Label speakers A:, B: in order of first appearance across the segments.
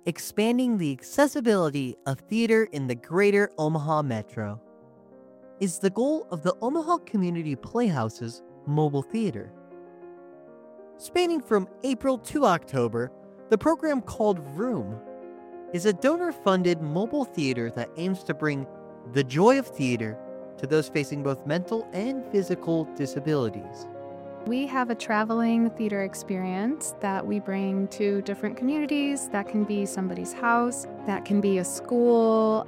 A: expanding the accessibility of theater in the greater Omaha Metro, is the goal of the Omaha Community Playhouse's mobile theater. Spanning from April to October, the program called Vroom is a donor-funded mobile theater that aims to bring the joy of theater to those facing both mental and physical disabilities.
B: We have a traveling theater experience that we bring to different communities. That can be somebody's house, that can be a school,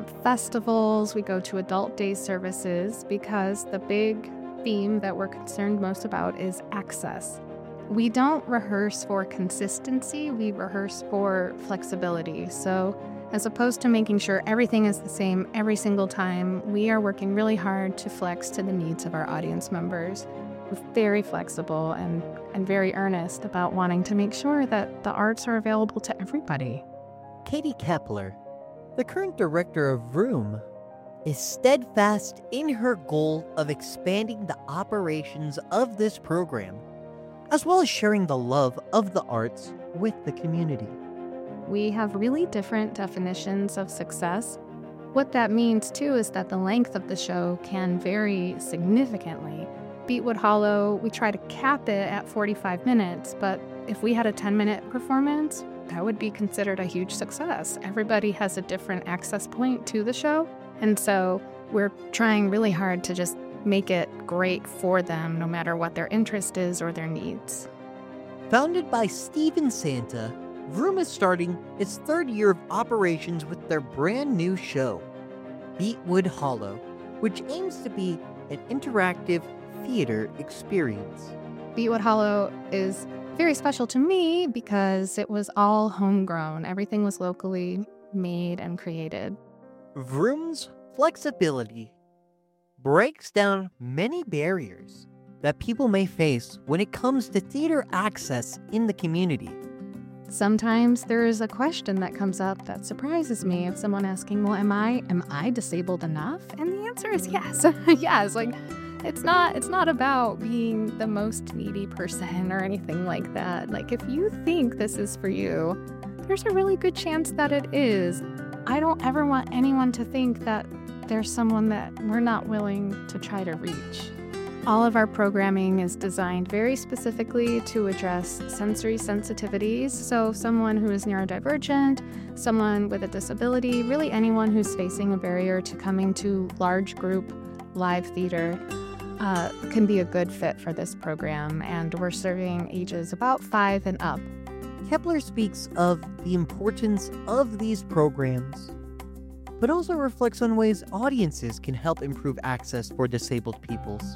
B: festivals. We go to adult day services because the big theme that we're concerned most about is access. We don't rehearse for consistency, we rehearse for flexibility. So as opposed to making sure everything is the same every single time, we are working really hard to flex to the needs of our audience members. We're very flexible and very earnest about wanting to make sure that the arts are available to everybody.
A: Katie Kepler, the current director of Vroom, is steadfast in her goal of expanding the operations of this program, as well as sharing the love of the arts with the community.
B: We have really different definitions of success. What that means, too, is that the length of the show can vary significantly. Beatwood Hollow, we try to cap it at 45 minutes, but if we had a 10-minute performance, that would be considered a huge success. Everybody has a different access point to the show, and so we're trying really hard to just make it great for them, no matter what their interest is or their needs.
A: Founded by Steven Santa, Vroom is starting its third year of operations with their brand new show, Beatwood Hollow, which aims to be an interactive theater experience.
B: Beatwood Hollow is very special to me because it was all homegrown. Everything was locally made and created.
A: Vroom's flexibility breaks down many barriers that people may face when it comes to theater access in the community.
B: Sometimes there is a question that comes up that surprises me of someone asking, well, am I disabled enough? And the answer is yes. Yes, like it's not about being the most needy person or anything like that. Like if you think this is for you, there's a really good chance that it is. I don't ever want anyone to think that there's someone that we're not willing to try to reach. All of our programming is designed very specifically to address sensory sensitivities. So someone who is neurodivergent, someone with a disability, really anyone who's facing a barrier to coming to large group live theater can be a good fit for this program. And we're serving ages about 5 and up.
A: Kepler speaks of the importance of these programs, but also reflects on ways audiences can help improve access for disabled peoples.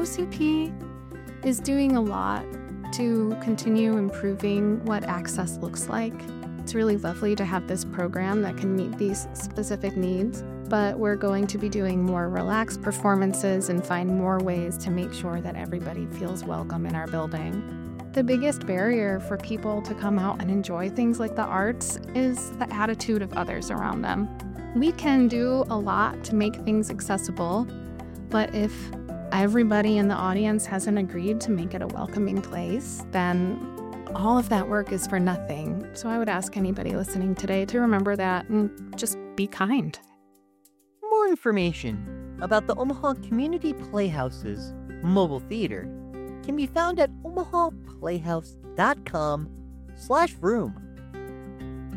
B: OCP is doing a lot to continue improving what access looks like. It's really lovely to have this program that can meet these specific needs, but we're going to be doing more relaxed performances and find more ways to make sure that everybody feels welcome in our building. The biggest barrier for people to come out and enjoy things like the arts is the attitude of others around them. We can do a lot to make things accessible, but if everybody in the audience hasn't agreed to make it a welcoming place, then all of that work is for nothing. So I would ask anybody listening today to remember that and just be kind.
A: More information about the Omaha Community Playhouse's mobile theater can be found at omahaplayhouse.com/vroom.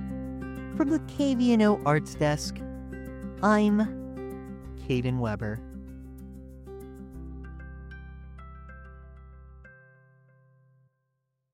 A: From the KVNO Arts Desk, I'm Caden Weber.